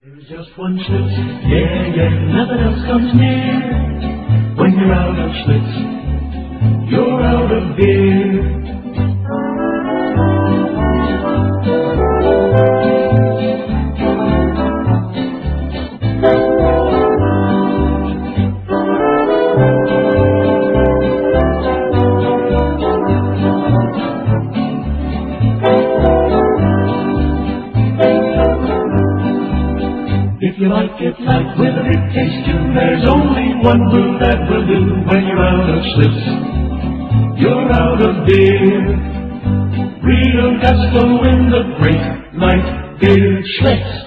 There's just one Schlitz, yeah, yeah, nothing else comes near. When you're out of Schlitz, you're out of beer. If you like it light with a big taste too, there's only one brew that will do. When you're out of Schlitz, you're out of beer. Real gusto in the great light beer Schlitz.